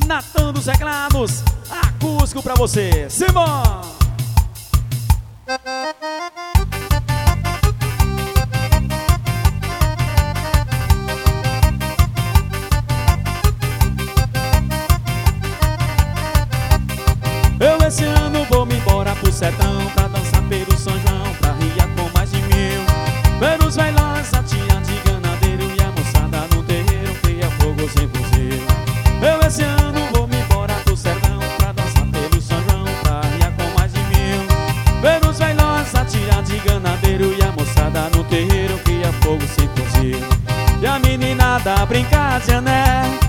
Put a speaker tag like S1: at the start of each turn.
S1: Natan dos Teclados, acústico pra você. Simão! Eu esse ano vou me embora pro sertão, pra dançar pelo São João, pra riar com mais de 1000. Ver os velhões, a tia de ganadeiro e a moçada no terreiro, cria fogo sem fuzil. Eu esse ano vou me embora pro sertão, pra dançar pelo São João, pra riar com mais de 1000. Ver os velhões, a tia de ganadeiro e a moçada no terreiro, cria fogo sem fuzil. E a meninada brincar de ané,